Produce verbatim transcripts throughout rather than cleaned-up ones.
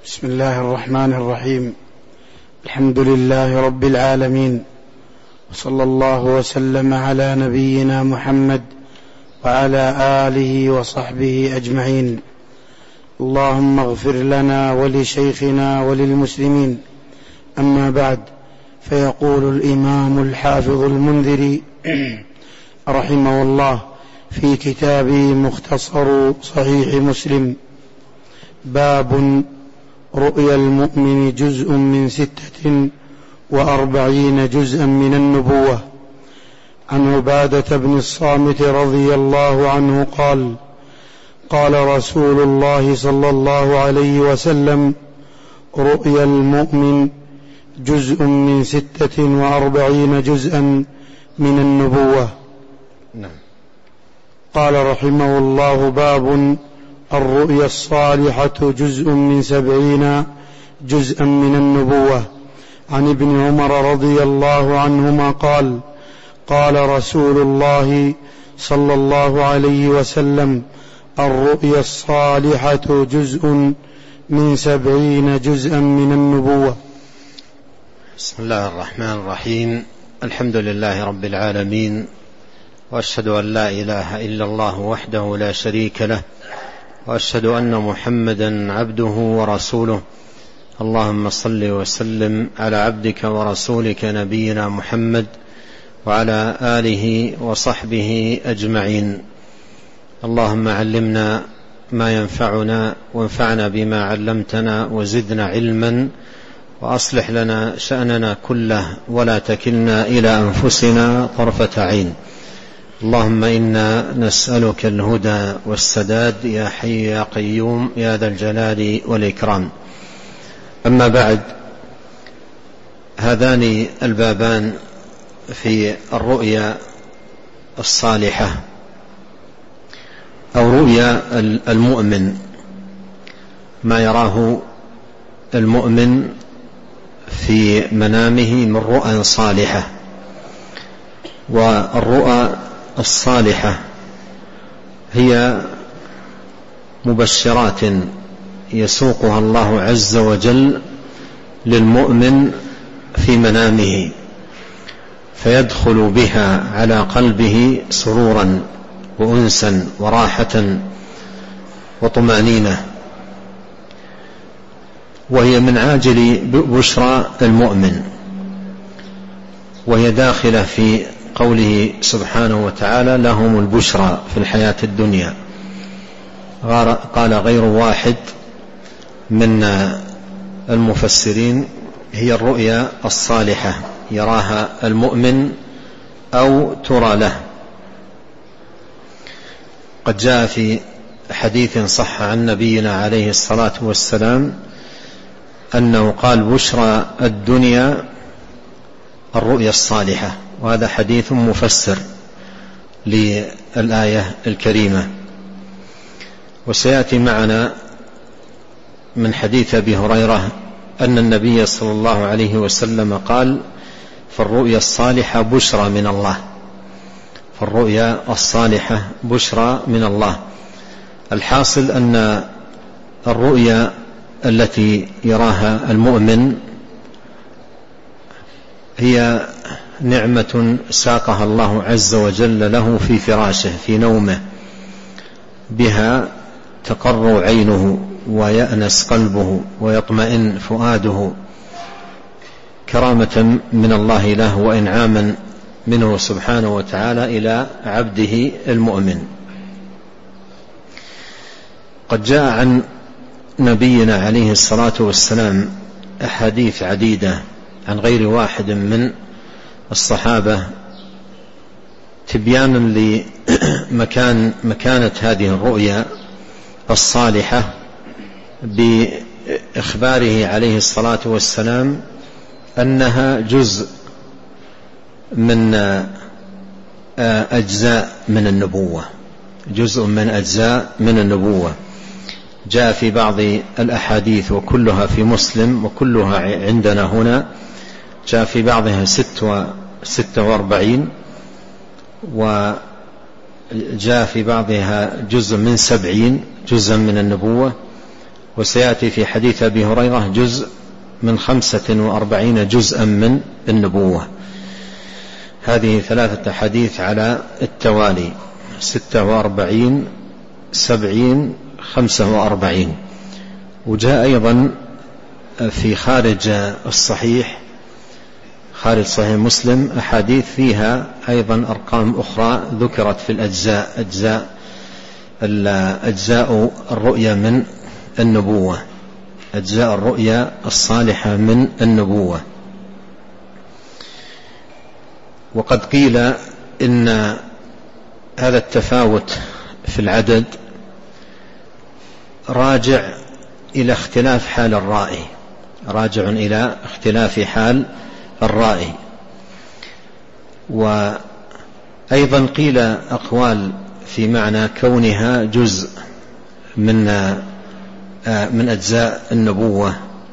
بسم الله الرحمن الرحيم. الحمد لله رب العالمين، وصلى الله وسلم على نبينا محمد وعلى آله وصحبه أجمعين. اللهم اغفر لنا ولشيخنا وللمسلمين. أما بعد، فيقول الإمام الحافظ المنذري رحمه الله في كتابه مختصر صحيح مسلم: باب رؤيا المؤمن جزء من ستة وأربعين جزءا من النبوة. عن عبادة بن الصامت رضي الله عنه قال: قال رسول الله صلى الله عليه وسلم: رؤيا المؤمن جزء من ستة وأربعين جزءا من النبوة. نعم. قال رحمه الله: باب الرؤيا الصالحة جزء من سبعين جزءا من النبوة. عن ابن عمر رضي الله عنهما قال: قال رسول الله صلى الله عليه وسلم: الرؤيا الصالحة جزء من سبعين جزءا من النبوة. بسم الله الرحمن الرحيم. الحمد لله رب العالمين، وأشهد أن لا إله إلا الله وحده لا شريك له، وأشهد أن محمدا عبده ورسوله. اللهم صل وسلم على عبدك ورسولك نبينا محمد وعلى آله وصحبه أجمعين. اللهم علمنا ما ينفعنا، وانفعنا بما علمتنا، وزدنا علما، وأصلح لنا شأننا كله، ولا تكلنا إلى أنفسنا طرفة عين. اللهم إنا نسألك الهدى والسداد يا حي يا قيوم يا ذا الجلال والإكرام. أما بعد، هذان البابان في الرؤيا الصالحة أو رؤيا المؤمن، ما يراه المؤمن في منامه من رؤى صالحة. والرؤى الصالحة هي مبشرات يسوقها الله عز وجل للمؤمن في منامه، فيدخل بها على قلبه سرورا وأنسا وراحة وطمأنينة، وهي من عاجل بشرى المؤمن، وهي داخلة في قوله سبحانه وتعالى: لهم البشرى في الحياة الدنيا. قال غير واحد من المفسرين: هي الرؤيا الصالحة يراها المؤمن أو ترى له. قد جاء في حديث صح عن نبينا عليه الصلاة والسلام أنه قال: بشرى الدنيا الرؤيا الصالحة. وهذا حديث مفسر للآية الكريمة. وسيأتي معنا من حديث أبي هريرة أن النبي صلى الله عليه وسلم قال: فالرؤيا الصالحة بشرى من الله. فالرؤيا الصالحة بشرى من الله. الحاصل أن الرؤيا التي يراها المؤمن هي نعمة ساقها الله عز وجل له في فراشه في نومه، بها تقر عينه ويأنس قلبه ويطمئن فؤاده، كرامة من الله له وإنعاما منه سبحانه وتعالى إلى عبده المؤمن. قد جاء عن نبينا عليه الصلاة والسلام أحاديث عديدة عن غير واحد من الصحابة تبيانا لمكان مكانة هذه الرؤيا الصالحة، بإخباره عليه الصلاة والسلام أنها جزء من أجزاء من النبوة، جزء من أجزاء من النبوة. جاء في بعض الأحاديث، وكلها في مسلم وكلها عندنا هنا، جاء في بعضها ستة واربعين، وجاء في بعضها جزء من سبعين جزءا من النبوة، وسيأتي في حديث أبي هريرة جزء من خمسة وأربعين جزءا من النبوة. هذه ثلاثة حديث على التوالي: ستة وأربعين، سبعين، خمسة وأربعين. وجاء أيضا في خارج الصحيح، خارج صحيح مسلم، أحاديث فيها أيضا أرقام أخرى ذكرت في الأجزاء، أجزاء أجزاء الرؤيا من النبوة، أجزاء الرؤيا الصالحة من النبوة. وقد قيل إن هذا التفاوت في العدد راجع إلى اختلاف حال الرائي، راجع إلى اختلاف حال الرائي. وأيضا قيل أقوال في معنى كونها جزء من من أجزاء النبوة،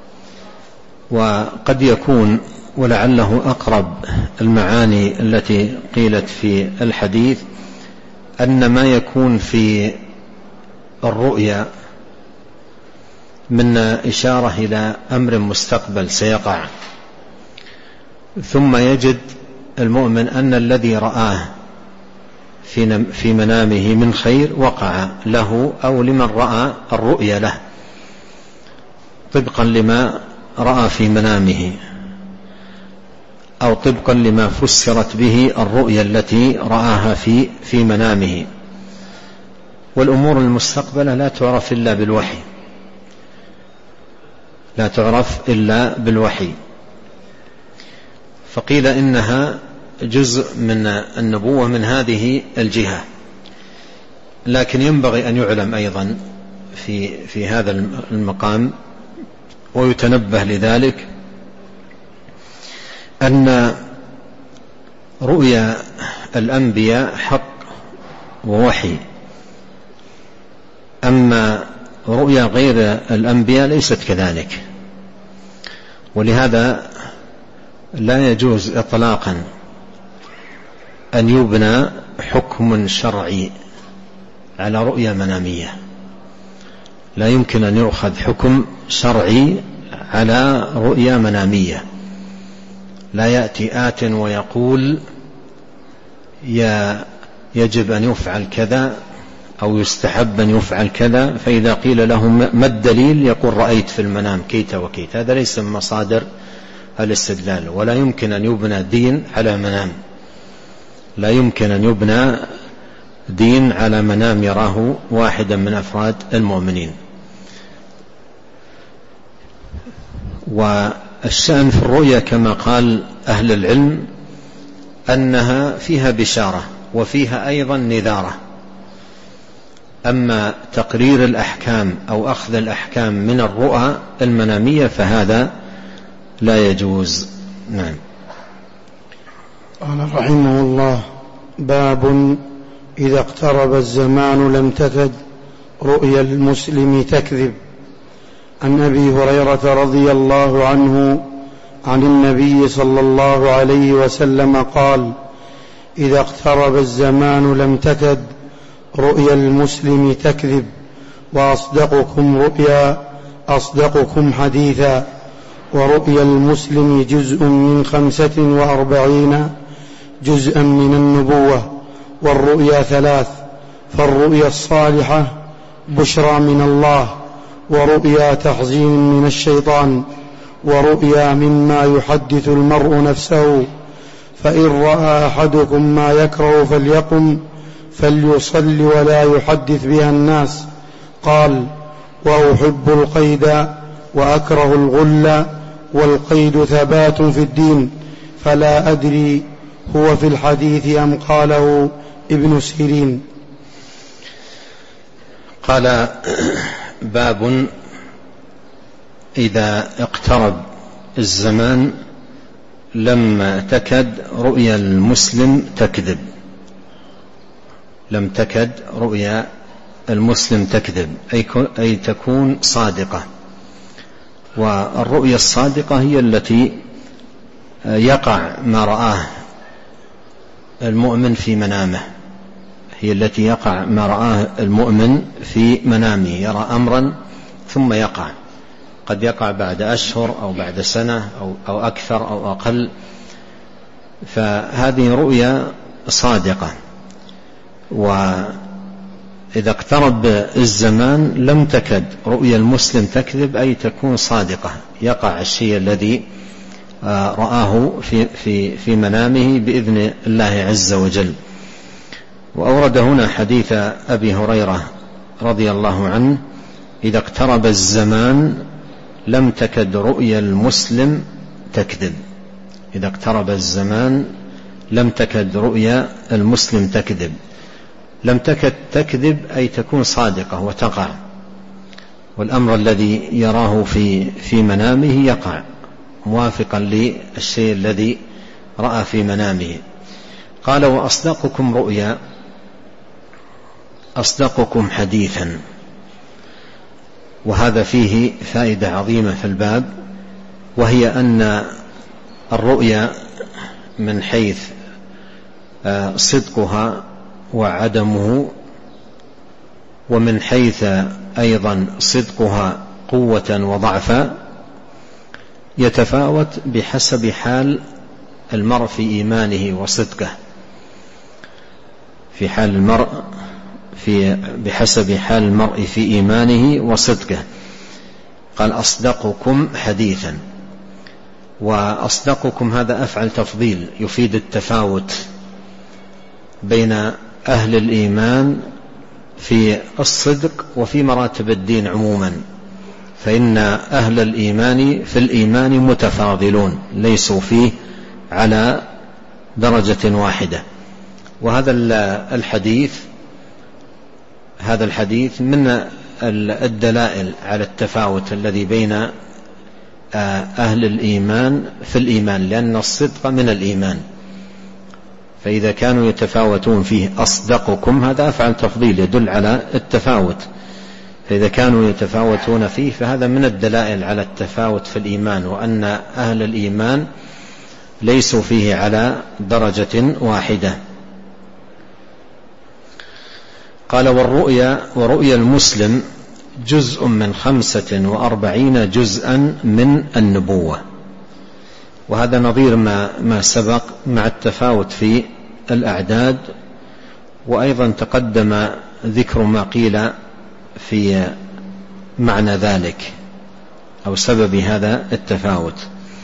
وقد يكون ولعله أقرب المعاني التي قيلت في الحديث أن ما يكون في الرؤيا من إشارة إلى أمر مستقبل سيقع، ثم يجد المؤمن أن الذي رآه في منامه من خير وقع له أو لمن رأى الرؤيا له طبقا لما رأى في منامه، أو طبقا لما فسرت به الرؤيا التي رآها في في منامه. والأمور المستقبلة لا تعرف إلا بالوحي، لا تعرف إلا بالوحي. فقيل إنها جزء من النبوة من هذه الجهة. لكن ينبغي أن يعلم أيضا في في هذا المقام ويتنبه لذلك أن رؤيا الأنبياء حق ووحي، أما رؤيا غير الأنبياء ليست كذلك. ولهذا لا يجوز إطلاقا أن يبنى حكم شرعي على رؤيا منامية، لا يمكن أن يؤخذ حكم شرعي على رؤيا منامية. لا يأتي آت ويقول يا يجب أن يفعل كذا أو يستحب أن يفعل كذا، فإذا قيل له ما الدليل يقول رأيت في المنام كيت وكيت. هذا ليس من مصادر الاستدلال. ولا يمكن أن يبنى دين على منام، لا يمكن أن يبنى دين على منام يراه واحدا من أفراد المؤمنين. والشأن في الرؤيا كما قال أهل العلم أنها فيها بشارة وفيها أيضا نذارة. أما تقرير الأحكام أو أخذ الأحكام من الرؤى المنامية فهذا لا يجوز. نعم. قال رحمه الله: باب إذا اقترب الزمان لم تكد رؤيا المسلم تكذب. عن أبي هريرة رضي الله عنه عن النبي صلى الله عليه وسلم قال: إذا اقترب الزمان لم تكد رؤيا المسلم تكذب، وأصدقكم رؤيا أصدقكم حديثا. ورؤيا المسلم جزء من خمسة وأربعين جزءا من النبوة، والرؤيا ثلاث: فالرؤيا الصالحة بشرى من الله، ورؤيا تحزين من الشيطان، ورؤيا مما يحدث المرء نفسه. فإن رأى أحدكم ما يكره فليقم فليصل ولا يحدث بها الناس. قال: وأحب القيد وأكره الغل، والقيد ثبات في الدين. فلا أدري هو في الحديث أم قاله ابن سيرين. قال: باب إذا اقترب الزمان لم تكد رؤيا المسلم تكذب. لم تكد رؤيا المسلم تكذب أي تكون صادقة. والرؤيا الصادقة هي التي يقع ما رآه المؤمن في منامه، هي التي يقع ما رآه المؤمن في منامه، يرى أمرا ثم يقع، قد يقع بعد أشهر أو بعد سنة أو, أو أكثر أو أقل، فهذه رؤيا صادقة. وإذا اقترب الزمان لم تكد رؤيا المسلم تكذب، أي تكون صادقة، يقع الشيء الذي رآه في, في, في منامه بإذن الله عز وجل. وأورد هنا حديث أبي هريرة رضي الله عنه: إذا اقترب الزمان لم تكد رؤيا المسلم تكذب. إذا اقترب الزمان لم تكد رؤيا المسلم تكذب. لم تكد تكذب أي تكون صادقة وتقع، والأمر الذي يراه في, في منامه يقع موافقا للشيء الذي رأى في منامه. قال: وأصدقكم رؤيا أصدقكم حديثا. وهذا فيه فائدة عظيمة في الباب، وهي أن الرؤيا من حيث صدقها وعدمه، ومن حيث أيضا صدقها قوة وضعفا، يتفاوت بحسب حال المرء في إيمانه وصدقه، في حال المرء في بحسب حال المرء في إيمانه وصدقه. قال: أصدقكم حديثا. وأصدقكم هذا أفعل تفضيل يفيد التفاوت بين أهل الإيمان في الصدق وفي مراتب الدين عموما، فإن أهل الإيمان في الإيمان متفاضلون، ليسوا فيه على درجة واحدة. وهذا الحديث هذا الحديث من الدلائل على التفاوت الذي بين أهل الإيمان في الإيمان، لأن الصدق من الإيمان، فإذا كانوا يتفاوتون فيه أصدقكم هذا أفعل تفضيل يدل على التفاوت، فإذا كانوا يتفاوتون فيه فهذا من الدلائل على التفاوت في الإيمان، وأن أهل الإيمان ليسوا فيه على درجة واحدة. قال: والرؤيا ورؤيا المسلم جزء من خمسة وأربعين جزءا من النبوة. وهذا نظير ما, ما سبق مع التفاوت في الأعداد، وأيضا تقدم ذكر ما قيل في معنى ذلك أو سبب هذا التفاوت.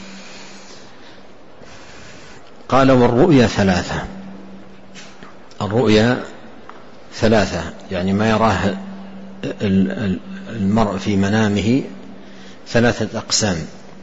قال: والرؤيا ثلاثة. الرؤيا ثلاثة، يعني ما يراه المرء في منامه ثلاثة أقسام،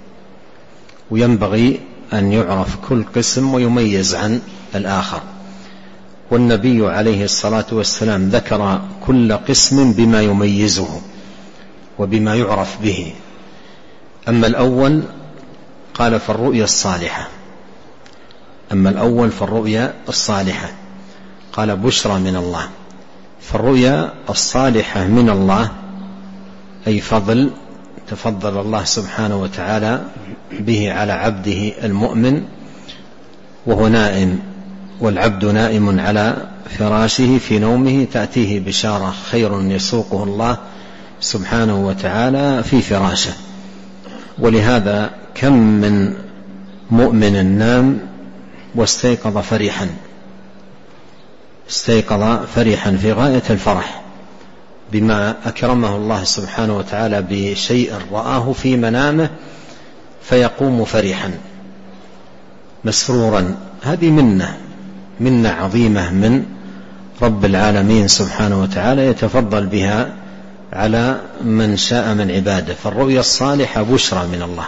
وينبغي أن يعرف كل قسم ويميز عن الآخر. والنبي عليه الصلاة والسلام ذكر كل قسم بما يميزه وبما يعرف به. أما الأول قال: فالرؤيا الصالحة. أما الأول فالرؤيا الصالحة قال: بشرى من الله. فالرؤيا الصالحة من الله أي فضل تفضل الله سبحانه وتعالى به على عبده المؤمن وهو نائم، والعبد نائم على فراشه في نومه، تأتيه بشارة خير يسوقه الله سبحانه وتعالى في فراشه. ولهذا كم من مؤمن نام واستيقظ فرحا استيقظ فرحا في غاية الفرح بما أكرمه الله سبحانه وتعالى بشيء رآه في منامه، فيقوم فرحا مسرورا. هذه منة منة عظيمة من رب العالمين سبحانه وتعالى يتفضل بها على من شاء من عباده. فالرؤيا الصالحة بشرى من الله،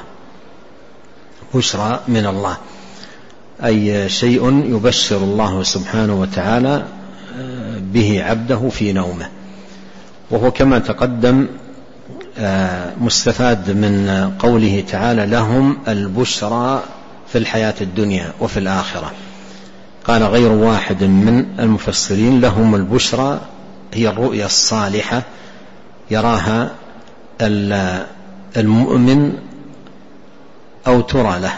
بشرى من الله أي شيء يبشر الله سبحانه وتعالى به عبده في نومه. وهو كما تقدم مستفاد من قوله تعالى: لهم البشرى في الحياة الدنيا وفي الآخرة. قال غير واحد من المفسرين: لهم البشرى هي الرؤيا الصالحة يراها المؤمن أو ترى له،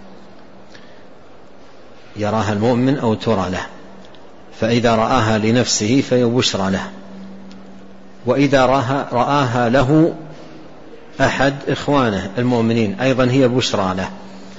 يراها المؤمن أو ترى له، فإذا رآها لنفسه فهي بشرى له، وإذا رآها له أحد إخوانه المؤمنين أيضا هي بشرى له،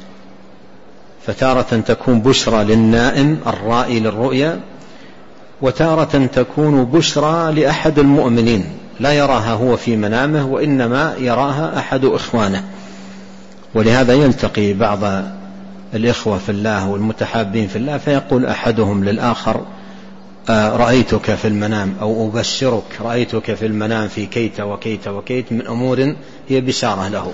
فتارة تكون بشرى للنائم الرائي للرؤيا، وتارة تكون بشرى لأحد المؤمنين لا يراها هو في منامه وإنما يراها أحد إخوانه. ولهذا يلتقي بعض الإخوة في الله والمتحابين في الله فيقول أحدهم للآخر رأيتك في المنام، أو أبشرك رأيتك في المنام في كيت وكيت وكيت من أمور هي بشارة له.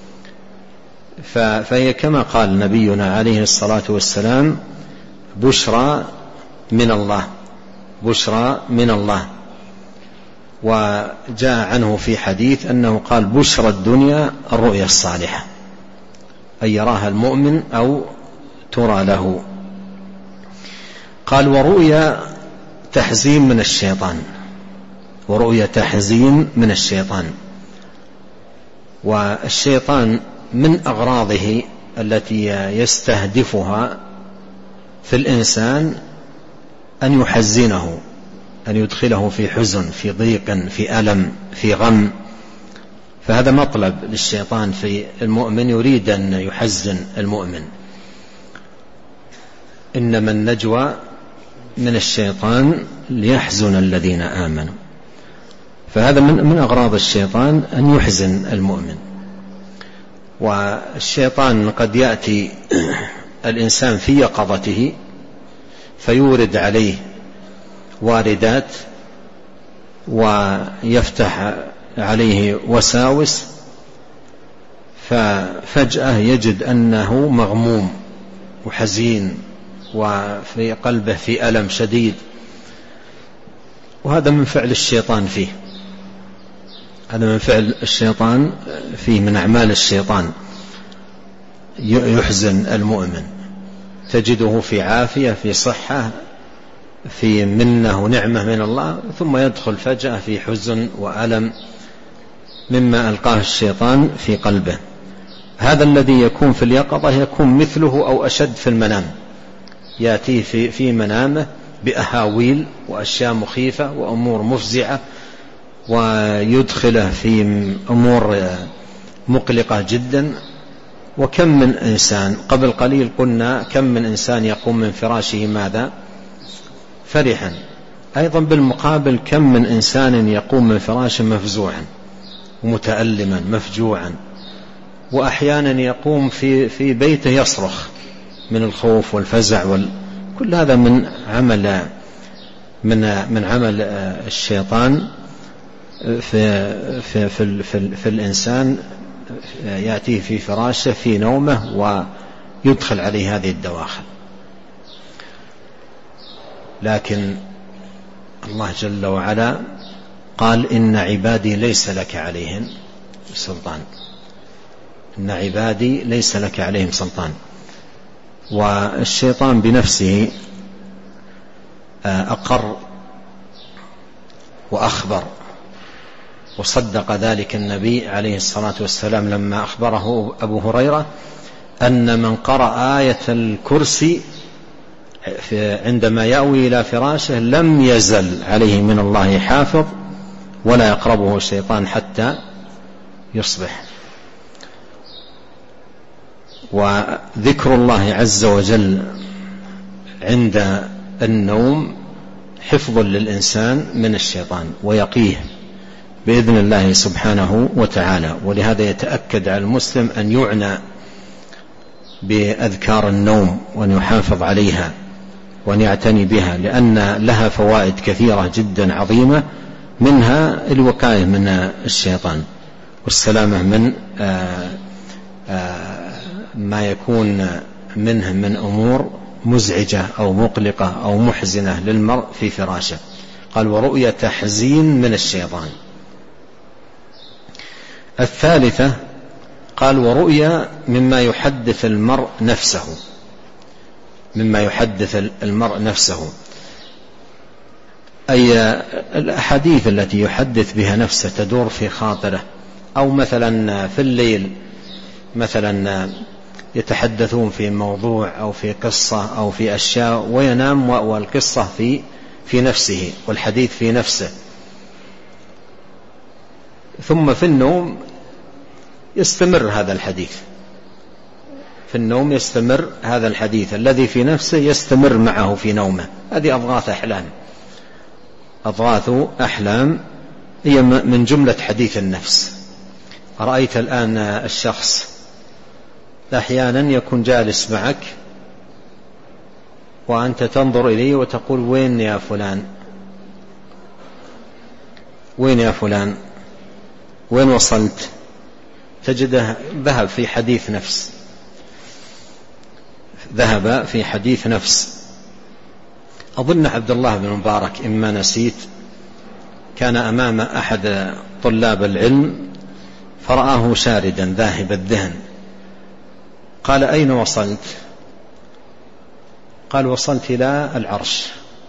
فهي كما قال نبينا عليه الصلاة والسلام بشرى من الله، بشرى من الله. وجاء عنه في حديث أنه قال بشرى الدنيا الرؤيا الصالحة، أن يراها المؤمن أو ترى له. قال ورؤيا تحزين من الشيطان، ورؤيا تحزين من الشيطان. والشيطان من أغراضه التي يستهدفها في الإنسان أن يحزنه، أن يدخله في حزن، في ضيق، في ألم، في غم. فهذا مطلب للشيطان في المؤمن، يريد أن يحزن المؤمن. إنما النجوى من الشيطان ليحزن الذين آمنوا. فهذا من من أغراض الشيطان أن يحزن المؤمن. والشيطان قد يأتي الإنسان في يقظته فيورد عليه واردات ويفتح عليه وساوس، ففجأة يجد أنه مغموم وحزين وفي قلبه في ألم شديد، وهذا من فعل الشيطان فيه، هذا من فعل الشيطان فيه، من أعمال الشيطان يحزن المؤمن. تجده في عافية، في صحة، في منة ونعمة من الله، ثم يدخل فجأة في حزن وألم مما ألقاه الشيطان في قلبه. هذا الذي يكون في اليقظة يكون مثله أو أشد في المنام، يأتي في, في منامه بأهاويل وأشياء مخيفة وأمور مفزعة، ويدخله في أمور مقلقة جدا. وكم من إنسان قبل قليل قلنا كم من إنسان يقوم من فراشه ماذا؟ فرحا. أيضا بالمقابل كم من إنسان يقوم من فراشه مفزوعا ومتألما مفجوعا، وأحيانا يقوم في, في بيته يصرخ من الخوف والفزع وال... كل هذا من عمل من من عمل الشيطان في في في, في, في الإنسان. يأتيه في فراشه في نومه ويدخل عليه هذه الدواخل. لكن الله جل وعلا قال إن عبادي ليس لك عليهم سلطان، إن عبادي ليس لك عليهم سلطان. والشيطان بنفسه أقر وأخبر، وصدق ذلك النبي عليه الصلاة والسلام لما أخبره أبو هريرة أن من قرأ آية الكرسي عندما يأوي إلى فراشه لم يزل عليه من الله حافظ ولا يقربه الشيطان حتى يصبح. وذكر الله عز وجل عند النوم حفظ للإنسان من الشيطان ويقيه بإذن الله سبحانه وتعالى. ولهذا يتأكد على المسلم أن يعنى بأذكار النوم وأن يحافظ عليها وأن يعتني بها، لأن لها فوائد كثيرة جدا عظيمة، منها الوقاية من الشيطان والسلامة من آآ آآ ما يكون منه من أمور مزعجة أو مقلقة أو محزنة للمرء في فراشه. قال ورؤية تحزين من الشيطان. الثالثة قال ورؤيا مما يحدث المرء نفسه، مما يحدث المرء نفسه، أي الأحاديث التي يحدث بها نفسه تدور في خاطره. أو مثلا في الليل مثلا يتحدثون في موضوع أو في قصة أو في أشياء وينام والقصة في في نفسه والحديث في نفسه، ثم في النوم يستمر هذا الحديث في النوم، يستمر هذا الحديث الذي في نفسه يستمر معه في نومه. هذه أضغاث أحلام، أضغاث أحلام هي من جملة حديث النفس. رأيت الآن الشخص أحيانا يكون جالس معك وأنت تنظر إليه وتقول وين يا فلان، وين يا فلان، وين وصلت؟ تجده ذهب في حديث نفس، ذهب في حديث نفس. أظن عبد الله بن مبارك إما نسيت كان أمام أحد طلاب العلم فرآه شاردا ذاهب الذهن، قال أين وصلت؟ قال وصلت إلى العرش.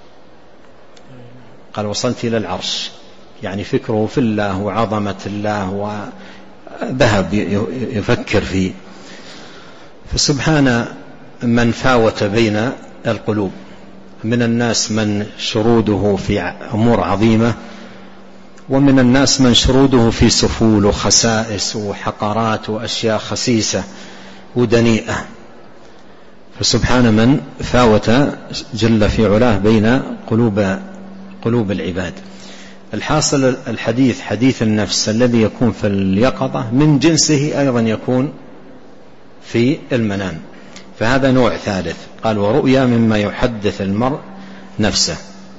قال وصلت إلى العرش، يعني فكره في الله وعظمة الله، وذهب يفكر فيه. فسبحان من فاوت بين القلوب، من الناس من شروده في أمور عظيمة، ومن الناس من شروده في سفول وخسائس وحقارات وأشياء خسيسة ودنيئة. فسبحان من فاوت جل في علاه بين قلوب قلوب العباد. الحاصل الحديث حديث النفس الذي يكون في اليقظة من جنسه أيضا يكون في المنام، فهذا نوع ثالث. قال ورؤيا مما يحدث المرء نفسه.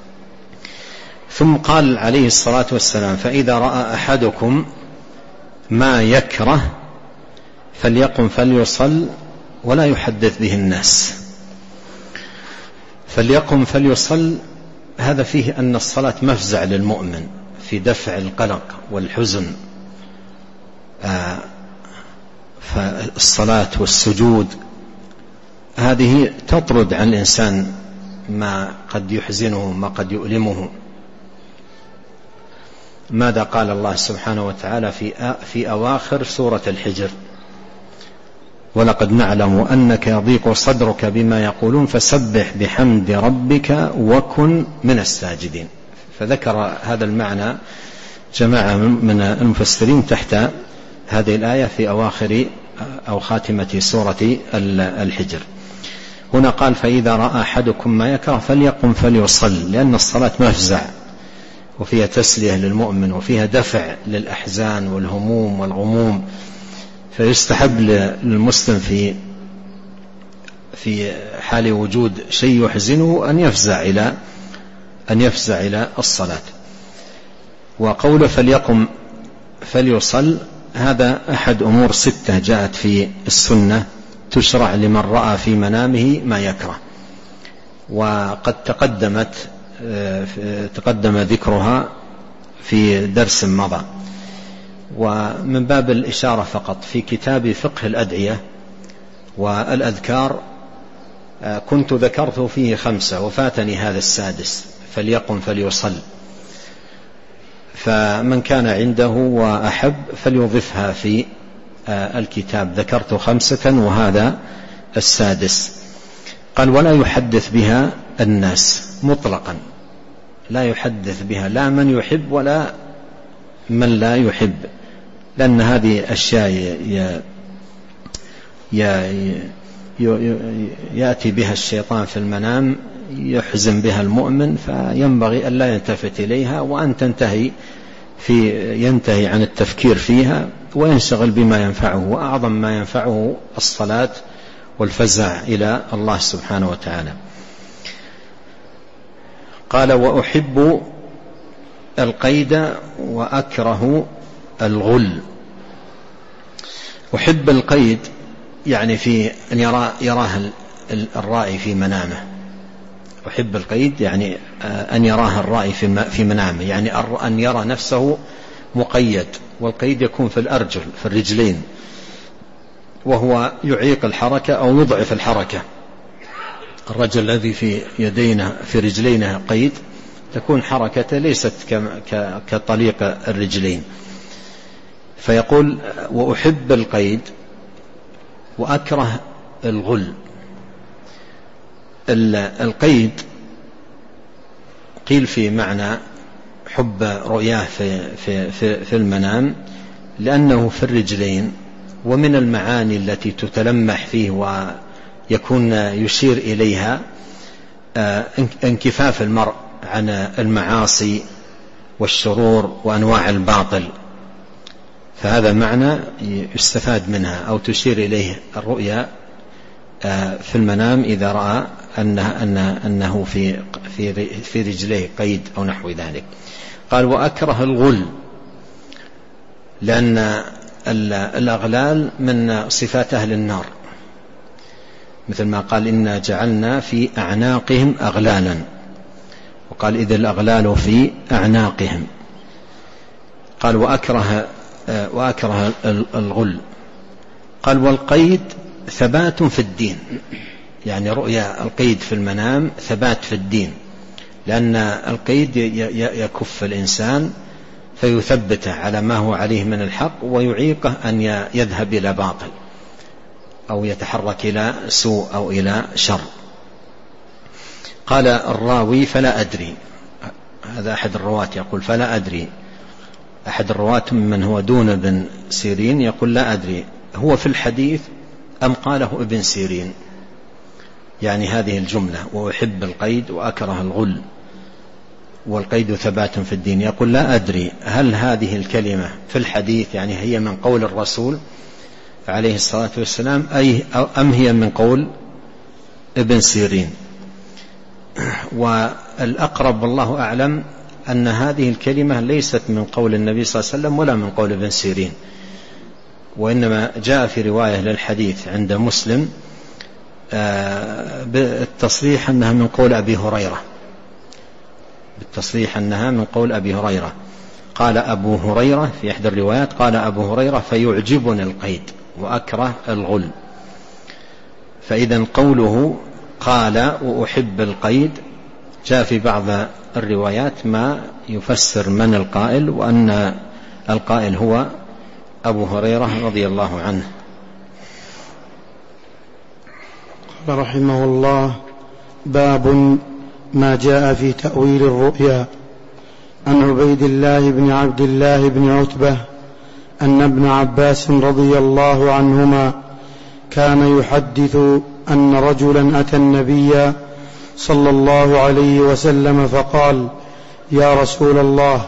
ثم قال عليه الصلاة والسلام فإذا رأى أحدكم ما يكره فليقم فليصل ولا يحدث به الناس. فليقم فليصل، هذا فيه أن الصلاة مفزع للمؤمن في دفع القلق والحزن. آه فالصلاة والسجود هذه تطرد عن الإنسان ما قد يحزنه، ما قد يؤلمه. ماذا قال الله سبحانه وتعالى في في أواخر سورة الحجر؟ ولقد نعلم أنك يضيق صدرك بما يقولون فسبح بحمد ربك وكن من الساجدين. فذكر هذا المعنى جماعة من المفسرين تحت هذه الآية في أواخر أو خاتمة سورة الحجر. هنا قال فإذا رأى أحدكم ما يكره فليقم فليصل، لأن الصلاة مفزع وفيها تسلية للمؤمن وفيها دفع للأحزان والهموم والغموم. فيستحب للمسلم في في حال وجود شيء يحزنه أن يفزع إلى أن يفزع إلى الصلاة. وقوله فليقم فليصل هذا أحد أمور ستة جاءت في السنة تشرع لمن رأى في منامه ما يكره، وقد تقدمت تقدم ذكرها في درس مضى. ومن باب الإشارة فقط في كتاب فقه الأدعية والأذكار كنت ذكرت فيه خمسة وفاتني هذا السادس فليقم فليصل، فمن كان عنده وأحب فليضيفها في الكتاب. ذكرت خمسة وهذا السادس. قال ولا يحدث بها الناس مطلقا، لا يحدث بها لا من يحب ولا من لا يحب، لأن هذه أشياء يأتي بها الشيطان في المنام يحزن بها المؤمن، فينبغي أن لا يلتفت إليها وأن تنتهي في ينتهي عن التفكير فيها وينشغل بما ينفعه، وأعظم ما ينفعه الصلاة والفزع إلى الله سبحانه وتعالى. قال وأحب القيد وأكره الغل. أحب القيد يعني في أن يرى يراه الرائي في منامه. أحب القيد يعني أن يراه الرائي في منامه، يعني أن يرى نفسه مقيد. والقيد يكون في الأرجل في الرجلين، وهو يعيق الحركة أو يضعف الحركة. الرجل الذي في يدينا في رجلينا قيد تكون حركته ليست كطليق الرجلين. فيقول وأحب القيد وأكره الغل. القيد قيل في معنى حب رؤياه في, في, في, في المنام لأنه في الرجلين ومن المعاني التي تتلمح فيه ويكون يشير إليها انكفاف المرء عن المعاصي والشرور وأنواع الباطل، فهذا معنى يستفاد منها أو تشير إليه الرؤيا في المنام إذا رأى أنه, أنه في, في, في رجليه قيد أو نحو ذلك. قال وأكره الغل، لأن الأغلال من صفات أهل النار، مثل ما قال إنا جعلنا في أعناقهم أغلالا، وقال إذ الأغلال في أعناقهم. قال وأكره, وأكره الغل. قال والقيد ثبات في الدين، يعني رؤيا القيد في المنام ثبات في الدين، لأن القيد يكف الإنسان فيثبته على ما هو عليه من الحق ويعيقه أن يذهب إلى باطل أو يتحرك إلى سوء أو إلى شر. قال الراوي فلا أدري، هذا أحد الرواة يقول فلا أدري، أحد الرواة من هو دون ابن سيرين يقول لا أدري هو في الحديث أم قاله ابن سيرين، يعني هذه الجملة وأحب القيد وأكره الغل والقيد ثبات في الدين. يقول لا أدري هل هذه الكلمة في الحديث يعني هي من قول الرسول عليه الصلاة والسلام أي أم هي من قول ابن سيرين. والأقرب والله أعلم أن هذه الكلمة ليست من قول النبي صلى الله عليه وسلم ولا من قول ابن سيرين، وإنما جاء في رواية للحديث عند مسلم بالتصريح أنها من قول أبي هريرة، بالتصريح أنها من قول أبي هريرة. قال أبو هريرة في إحدى الروايات قال أبو هريرة فيعجبني القيد وأكره الغل. فإذا قوله قال وأحب القيد جاء في بعض الروايات ما يفسر من القائل، وأن القائل هو أبو هريرة رضي الله عنه. قال رحمه الله باب ما جاء في تأويل الرؤيا. عن عبيد الله بن عبد الله بن عتبة أن ابن عباس رضي الله عنهما كان يحدث أن رجلا أتى النبي صلى الله عليه وسلم فقال يا رسول الله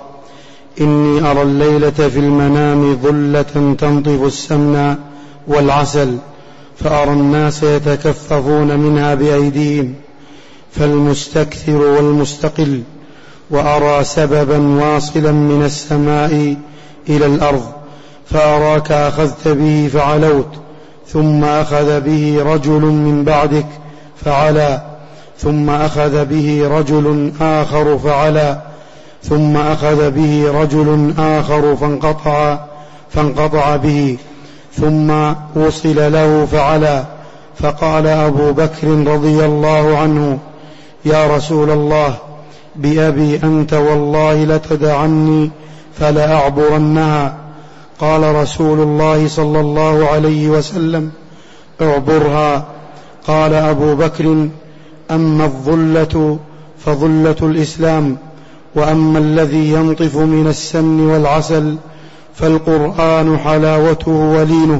إني أرى الليلة في المنام ظلة تنطف السمن والعسل، فأرى الناس يتكففون منها بأيديهم، فالمستكثر والمستقل، وأرى سببا واصلا من السماء إلى الأرض، فأراك أخذت به فعلوت، ثم أخذ به رجل من بعدك فعلا، ثم أخذ به رجل آخر فعلا، ثم أخذ به رجل آخر فانقطع, فانقطع به، ثم وصل له فعلا. فقال أبو بكر رضي الله عنه يا رسول الله بأبي أنت والله لتدعني فلا أعبرنها. قال رسول الله صلى الله عليه وسلم اعبرها. قال أبو بكر أما الظلة فظلة الإسلام، وأما الذي ينطف من السمن والعسل فالقرآن حلاوته ولينه،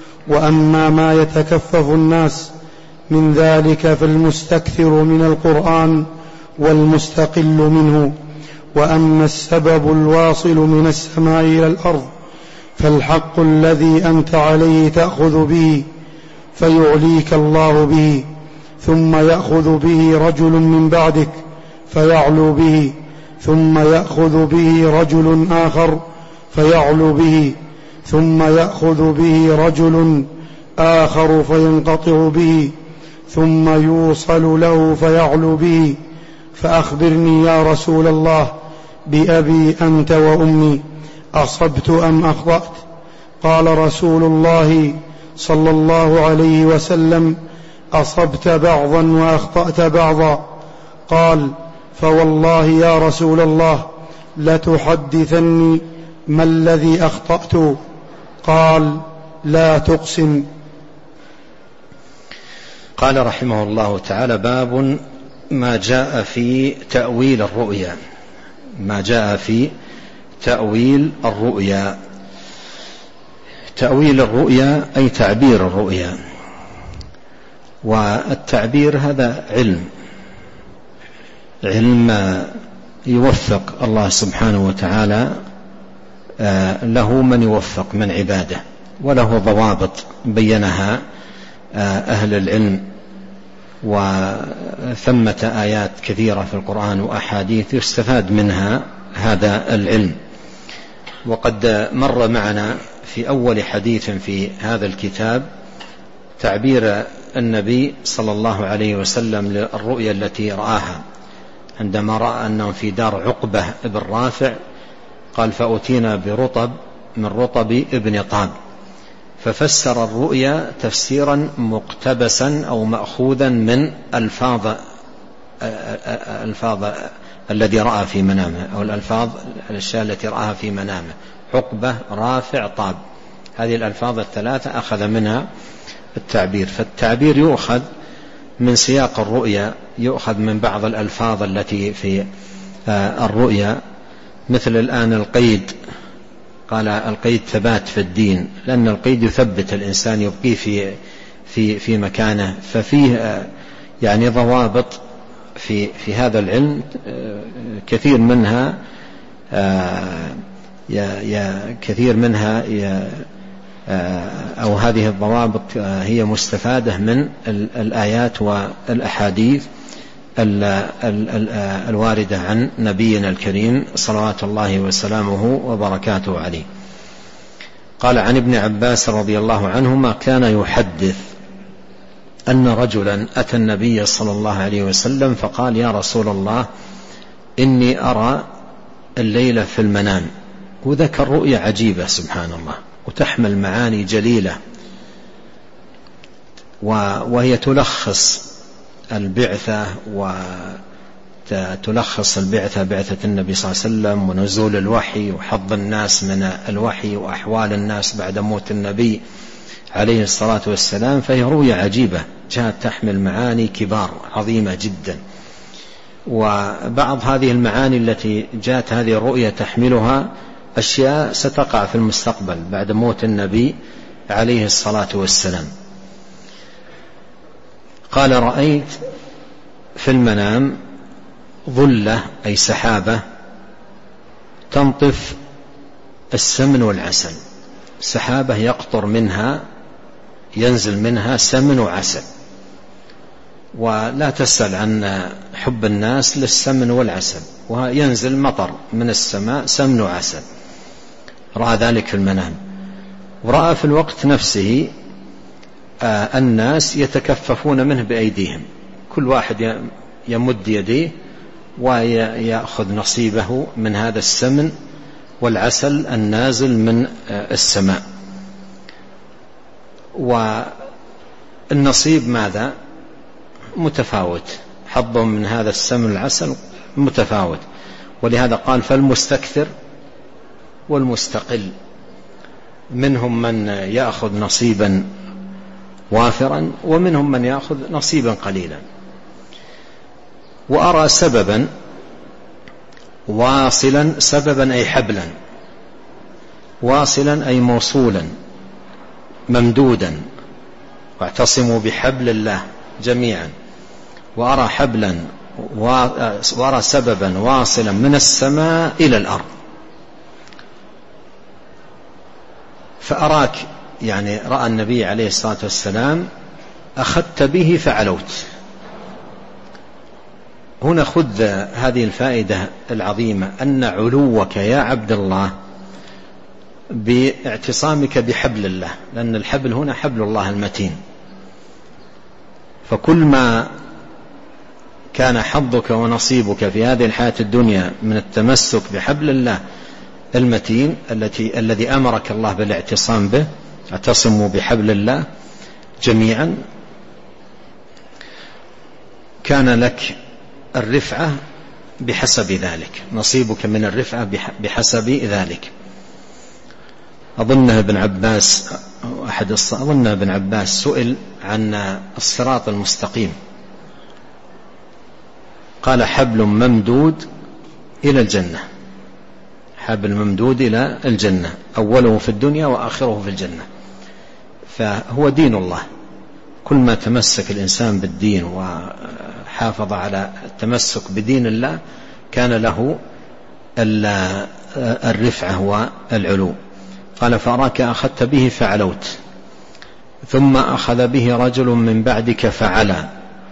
وأما ما يتكفف الناس من ذلك فالمستكثر من القرآن والمستقل منه، وأما السبب الواصل من السماء إلى الأرض فالحق الذي أنت عليه تأخذ به فيعليك الله به، ثم يأخذ به رجل من بعدك فيعلو به، ثم يأخذ به رجل آخر فيعلو به، ثم يأخذ به رجل آخر فينقطع به، ثم يوصل له فيعلو به. فأخبرني يا رسول الله بأبي أنت وأمي أصبت أم أخطأت؟ قال رسول الله صلى الله عليه وسلم أصبت بعضا وأخطأت بعضا. قال فوالله يا رسول الله لتحدثني ما الذي أخطأت؟ قال لا تقسم. قال رحمه الله تعالى باب ما جاء في تأويل الرؤيا. ما جاء في تأويل الرؤيا. تأويل الرؤيا أي تعبير الرؤيا، والتعبير هذا علم علم يوفق الله سبحانه وتعالى له من يوفق من عباده، وله ضوابط بينها أهل العلم، وثمة آيات كثيرة في القرآن وأحاديث يستفاد منها هذا العلم. وقد مر معنا في أول حديث في هذا الكتاب تعبير النبي صلى الله عليه وسلم للرؤيا التي رآها عندما رأى أنه في دار عقبة بن رافع، قال فأتينا برطب من رطب ابن طاب، ففسر الرؤيا تفسيرا مقتبسا أو مأخوذا من ألفاظ ألفاظ الذي رأى في منامه، أو الألفاظ الأشياء التي رأها في منامه، عقبة رافع طاب، هذه الألفاظ الثلاثة أخذ منها التعبير. فالتعبير يؤخذ من سياق الرؤيا، يؤخذ من بعض الألفاظ التي في الرؤيا، مثل الآن القيد، قال القيد ثبات في الدين، لأن القيد يثبت الإنسان يبقيه في في في مكانه، ففيه يعني ضوابط في في هذا العلم كثير منها يا يا كثير منها يا أو هذه الضوابط هي مستفادة من الآيات والأحاديث الواردة عن نبينا الكريم صلوات الله وسلامه وبركاته عليه. قال عن ابن عباس رضي الله عنهما كان يحدث أن رجلا أتى النبي صلى الله عليه وسلم فقال يا رسول الله إني أرى الليلة في المنام، وذكر رؤيا عجيبة سبحان الله وتحمل معاني جليلة، وهي تلخص البعثة وتلخص البعثة بعثة النبي صلى الله عليه وسلم ونزول الوحي وحظ الناس من الوحي وأحوال الناس بعد موت النبي عليه الصلاة والسلام. فهي رؤيا عجيبة جاءت تحمل معاني كبار عظيمة جدا، وبعض هذه المعاني التي جاءت هذه الرؤيا تحملها أشياء ستقع في المستقبل بعد موت النبي عليه الصلاة والسلام. قال رأيت في المنام ظلة أي سحابة تنطف السمن والعسل، سحابة يقطر منها ينزل منها سمن وعسل، ولا تسأل عن حب الناس للسمن والعسل، وينزل مطر من السماء سمن وعسل. رأى ذلك في المنام، ورأى في الوقت نفسه آه الناس يتكففون منه بأيديهم، كل واحد يمد يديه ويأخذ نصيبه من هذا السمن والعسل النازل من آه السماء. والنصيب ماذا؟ متفاوت، حظهم من هذا السمن والعسل متفاوت، ولهذا قال فالمستكثر والمستقل، منهم من يأخذ نصيبا وافرا ومنهم من يأخذ نصيبا قليلا. وأرى سببا واصلا، سببا أي حبلا، واصلا أي موصولا ممدودا، واعتصموا بحبل الله جميعا. وأرى حبلا وأرى سببا واصلا من السماء إلى الأرض. فأراك يعني رأى النبي عليه الصلاة والسلام أخذت به فعلوت. هنا خذ هذه الفائدة العظيمة أن علوك يا عبد الله باعتصامك بحبل الله، لأن الحبل هنا حبل الله المتين، فكل ما كان حظك ونصيبك في هذه الحياة الدنيا من التمسك بحبل الله المتين التي الذي أمرك الله بالاعتصام به، اعتصموا بحبل الله جميعا، كان لك الرفعة بحسب ذلك، نصيبك من الرفعة بحسب ذلك. أظن ابن عباس أحد أظن ابن عباس سئل عن الصراط المستقيم، قال حبل ممدود إلى الجنة، حبل ممدود إلى الجنة، أوله في الدنيا وآخره في الجنة. فهو دين الله، كل ما تمسك الإنسان بالدين وحافظ على التمسك بدين الله كان له الرفعة والعلو. قال فأراك أخذت به فعلوت، ثم أخذ به رجل من بعدك فعلا،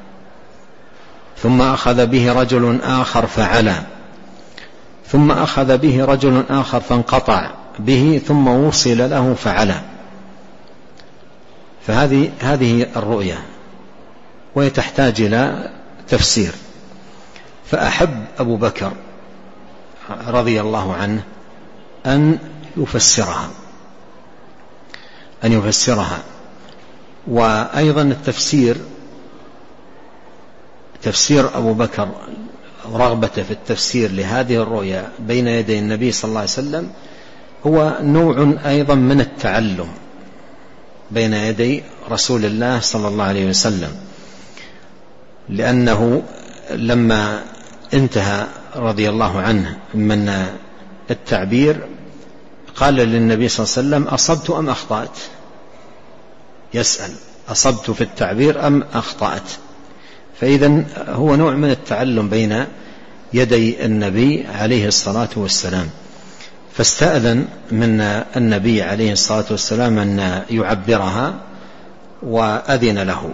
ثم أخذ به رجل آخر فعلا، ثم أخذ به رجل آخر فانقطع به، ثم وصل له فعلا. فهذه هذه الرؤية، وهي تحتاج إلى تفسير. فأحب أبو بكر رضي الله عنه أن يفسرها أن يفسرها وأيضا التفسير، تفسير أبو بكر ورغبته في التفسير لهذه الرؤيا بين يدي النبي صلى الله عليه وسلم هو نوع أيضا من التعلم بين يدي رسول الله صلى الله عليه وسلم، لأنه لما انتهى رضي الله عنه من التعبير قال للنبي صلى الله عليه وسلم أصبت أم أخطأت؟ يسأل أصبت في التعبير أم أخطأت؟ فإذا هو نوع من التعلم بين يدي النبي عليه الصلاة والسلام. فاستأذن من النبي عليه الصلاة والسلام أن يعبرها، وأذن له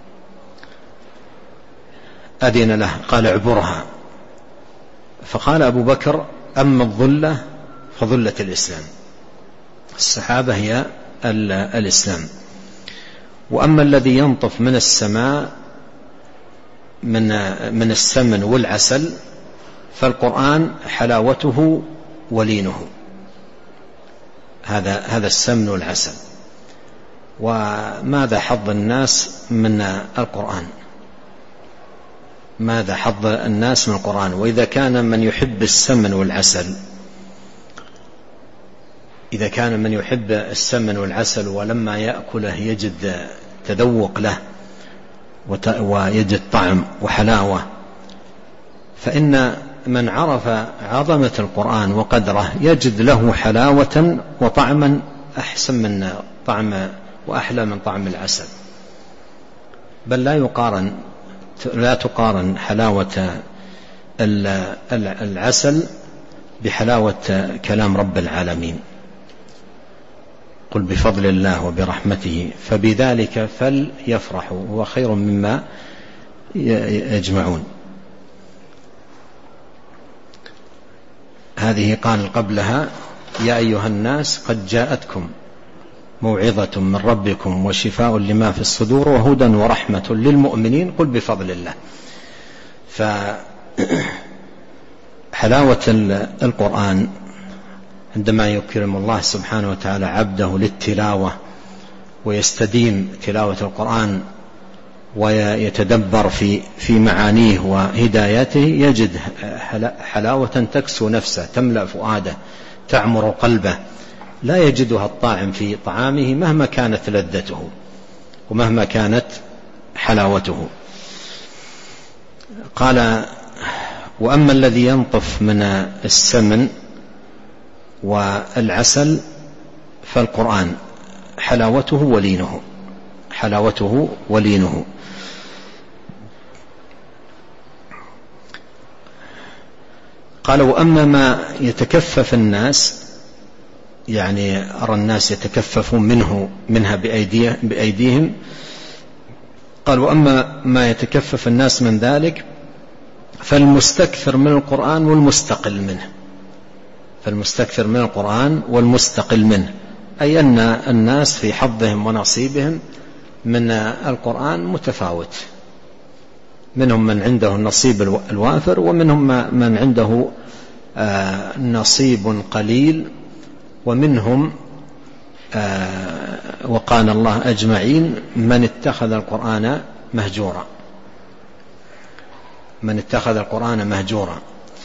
أذن له قال اعبرها. فقال أبو بكر أما الظلة فظلة الإسلام، السحابة هي الإسلام، وأما الذي ينطف من السماء من من السمن والعسل فالقرآن حلاوته ولينه. هذا هذا السمن والعسل. وماذا حظ الناس من القرآن؟ ماذا حظ الناس من القرآن؟ وإذا كان من يحب السمن والعسل إذا كان من يحب السمن والعسل ولما يأكله يجد تذوق له ويجد طعم وحلاوة، فإن من عرف عظمة القرآن وقدره يجد له حلاوة وطعما أحسن من طعم وأحلى من طعم العسل. بل لا يقارن لا تقارن حلاوة العسل بحلاوة كلام رب العالمين. قل بفضل الله وبرحمته فبذلك فليفرحوا هو خير مما يجمعون. هذه قال قبلها يا أيها الناس قد جاءتكم موعظة من ربكم وشفاء لما في الصدور وهدى ورحمة للمؤمنين قل بفضل الله. فحلاوة القرآن عندما يكرم الله سبحانه وتعالى عبده للتلاوة ويستديم تلاوة القرآن ويتدبر في في معانيه وهداياته يجد حلاوة تكسو نفسه تملأ فؤاده تعمر قلبه، لا يجدها الطاعم في طعامه مهما كانت لذته ومهما كانت حلاوته. قال وأما الذي ينطف من السمن والعسل فالقرآن حلاوته ولينه حلاوته ولينه. قال وأما ما يتكفف الناس، يعني أرى الناس يتكففون منه منها بأيديهم، قال وأما ما يتكفف الناس من ذلك فالمستكثر من القرآن والمستقل منه فالمستكثر من القرآن والمستقل منه، أي أن الناس في حظهم ونصيبهم من القرآن متفاوت، منهم من عنده النصيب الوافر ومنهم من عنده نصيب قليل، ومنهم وقال الله أجمعين من اتخذ القرآن مهجورا من اتخذ القرآن مهجورا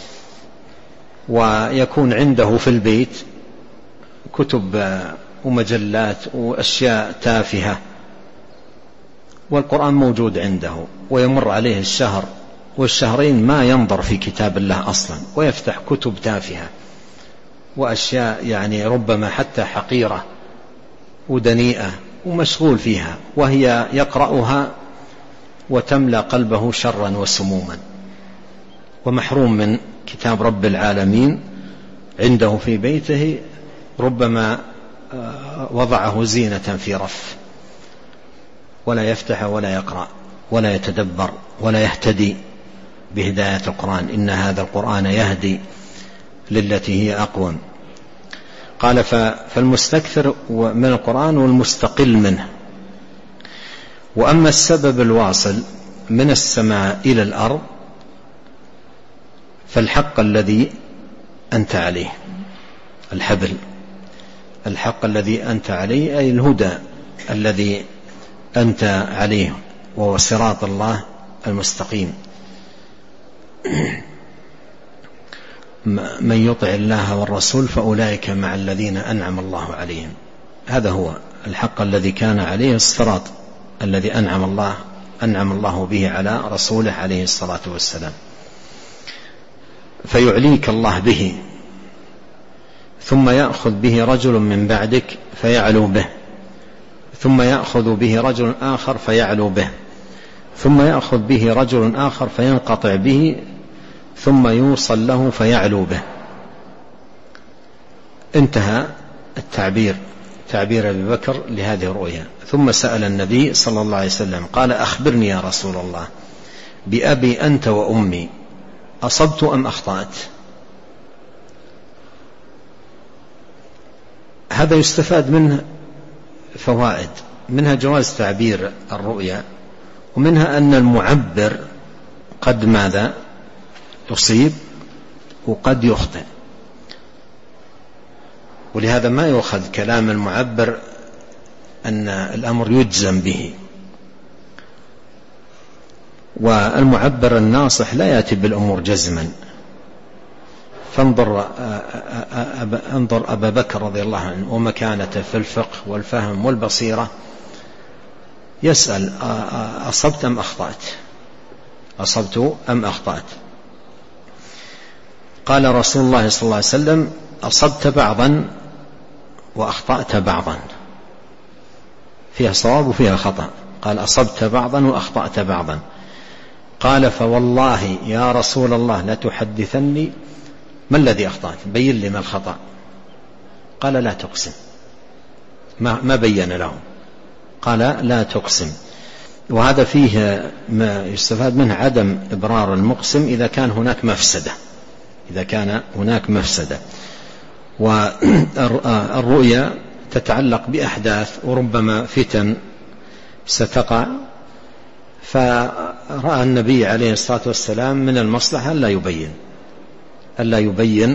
ويكون عنده في البيت كتب ومجلات وأشياء تافهة والقرآن موجود عنده، ويمر عليه الشهر والشهرين ما ينظر في كتاب الله أصلا ويفتح كتب تافهة وأشياء يعني ربما حتى حقيرة ودنيئة ومشغول فيها، وهي يقرأها وتملأ قلبه شرا وسموما، ومحروم من كتاب رب العالمين عنده في بيته، ربما وضعه زينة في رف ولا يفتح ولا يقرأ ولا يتدبر ولا يهتدي بهداية القرآن. إن هذا القرآن يهدي للتي هي أقوم. قال فالمستكثر من القرآن والمستقل منه. وأما السبب الواصل من السماء إلى الأرض فالحق الذي أنت عليه، الحبل، الحق الذي أنت عليه أي الهدى الذي أنت عليه، وهو صراط الله المستقيم. من يطع الله والرسول فأولئك مع الذين أنعم الله عليهم. هذا هو الحق الذي كان عليه الصراط الذي أنعم الله أنعم الله به على رسوله عليه الصلاة والسلام. فيعليك الله به، ثم يأخذ به رجل من بعدك فيعلو به، ثم يأخذ به رجل آخر فيعلو به، ثم يأخذ به رجل آخر فينقطع به، ثم يوصل له فيعلو به. انتهى التعبير، تعبير أبي بكر لهذه الرؤيا. ثم سأل النبي صلى الله عليه وسلم قال أخبرني يا رسول الله بأبي أنت وأمي أصبت أم أخطأت؟ هذا يستفاد منه فوائد، منها جواز تعبير الرؤيا، ومنها أن المعبر قد ماذا يصيب وقد يخطئ، ولهذا ما يؤخذ كلام المعبر أن الأمر يجزم به. والمعبر الناصح لا يأتي بالأمور جزما. فانظر انظر أبا بكر رضي الله عنه ومكانته في الفقه والفهم والبصيرة، يسأل أصبت أم أخطأت؟ أصبت أم أخطأت؟ قال رسول الله صلى الله عليه وسلم أصبت بعضا وأخطأت بعضا، فيها صواب وفيها خطأ. قال أصبت بعضا وأخطأت بعضا. قال فوالله يا رسول الله لا تحدثني ما الذي أخطأت، بين لي ما الخطأ. قال لا تقسم، ما, ما بين له، قال لا تقسم. وهذا فيه ما يستفاد منه عدم إبرار المقسم إذا كان هناك مفسدة، إذا كان هناك مفسدة. والرؤيا تتعلق بأحداث وربما فتن ستقع، فرأى النبي عليه الصلاة والسلام من المصلحة ألا يبين ألا يبين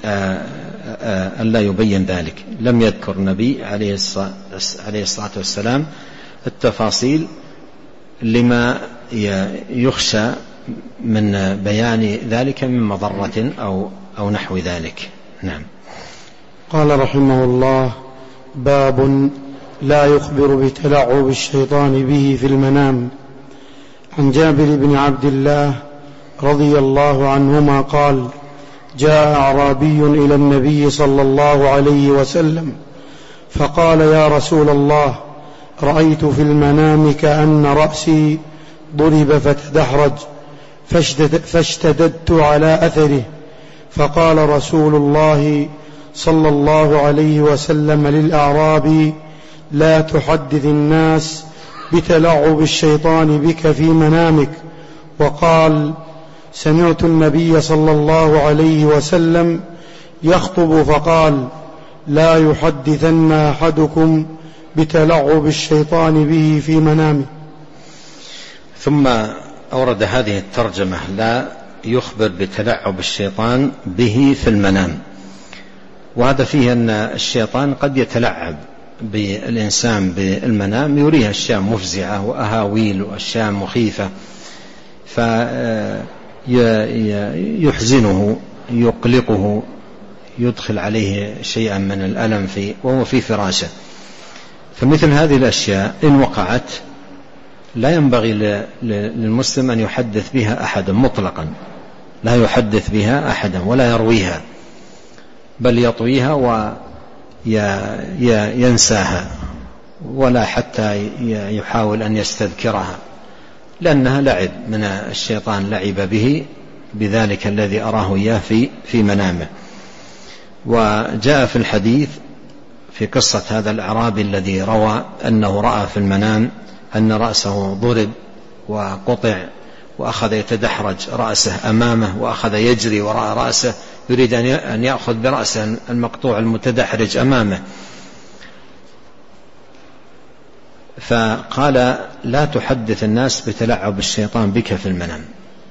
ألا يبين ذلك. لم يذكر النبي عليه الصلاة والسلام التفاصيل لما يخشى من بيان ذلك من مضرة أو أو نحو ذلك. نعم. قال رحمه الله: باب لا يخبر بتلعب الشيطان به في المنام. عن جابر بن عبد الله رضي الله عنهما قال: جاء أعرابي إلى النبي صلى الله عليه وسلم فقال: يا رسول الله، رأيت في المنام كأن رأسي ضرب فتدحرج فاشتددت على أثره. فقال رسول الله صلى الله عليه وسلم للأعرابي: لا تحدث الناس بتلعب الشيطان بك في منامك. وقال: سمعت النبي صلى الله عليه وسلم يخطب فقال: لا يحدثن أحدكم بتلعب الشيطان به في منامه. ثم أورد هذه الترجمة: لا يخبر بتلعب الشيطان به في المنام. وهذا فيه أن الشيطان قد يتلعب بالإنسان بالمنام، يريه أشياء مفزعة وأهاويل وأشياء مخيفة، فيحزنه يقلقه يدخل عليه شيئا من الألم في وهو في فراشه. فمثل هذه الأشياء إن وقعت لا ينبغي للمسلم أن يحدث بها أحدا مطلقا، لا يحدث بها أحدا ولا يرويها، بل يطويها وينساها ولا حتى يحاول أن يستذكرها، لأنها لعب من الشيطان، لعب به بذلك الذي أراه إياه في في منامه. وجاء في الحديث في قصة هذا الأعرابي الذي روى أنه رأى في المنام أن رأسه ضرب وقطع، وأخذ يتدحرج رأسه أمامه، وأخذ يجري وراء رأسه يريد أن يأخذ برأسه المقطوع المتدحرج أمامه، فقال: لا تحدث الناس بتلعب الشيطان بك في المنام.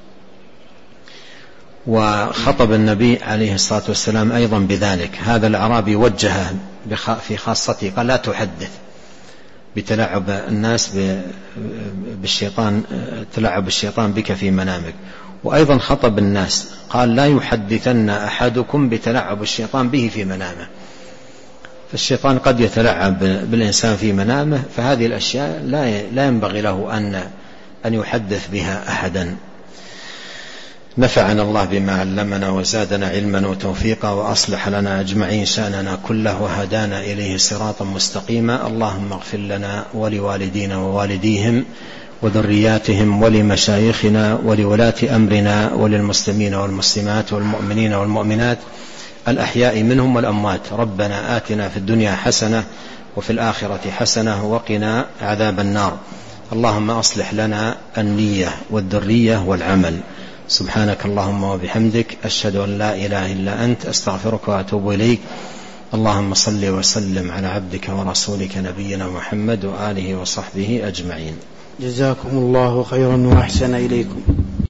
وخطب النبي عليه الصلاة والسلام أيضا بذلك. هذا الأعرابي وجهه في خاصته، قال: لا تحدث بتلعب الناس بالشيطان، تلعب الشيطان بك في منامك. وأيضا خطب الناس قال: لا يحدثن أحدكم بتلعب الشيطان به في منامه. فالشيطان قد يتلعب بالإنسان في منامه، فهذه الأشياء لا ينبغي له أن أن يحدث بها أحدا. نفعنا الله بما علمنا وزادنا علما وتوفيقا، وأصلح لنا أجمعين شأننا كله، وهدانا إليه صراطا مستقيما. اللهم اغفر لنا ولوالدينا ووالديهم وذرياتهم ولمشايخنا ولولاة أمرنا وللمسلمين والمسلمات والمؤمنين والمؤمنات الأحياء منهم والأموات. ربنا آتنا في الدنيا حسنة وفي الآخرة حسنة وقنا عذاب النار. اللهم أصلح لنا النية والذرية والعمل. سبحانك اللهم وبحمدك، أشهد أن لا إله إلا أنت، أستغفرك وأتوب إليك. اللهم صل وسلم على عبدك ورسولك نبينا محمد وآله وصحبه أجمعين. جزاكم الله خيرا وأحسن إليكم.